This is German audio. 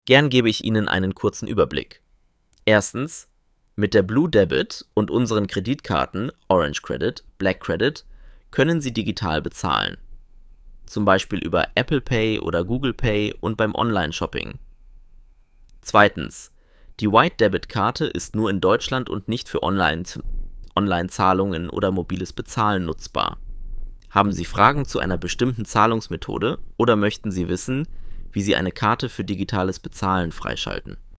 Gern gebe ich Ihnen einen kurzen Überblick. Erstens, mit der Blue Debit und unseren Kreditkarten Orange Credit, Black Credit können Sie digital bezahlen. Zum Beispiel über Apple Pay oder Google Pay und beim Online-Shopping. Zweitens, die White Debit Karte ist nur in Deutschland und nicht für Online-Zahlungen oder mobiles Bezahlen nutzbar. Haben Sie Fragen zu einer bestimmten Zahlungsmethode oder möchten Sie wissen, wie Sie eine Karte für digitales Bezahlen freischalten?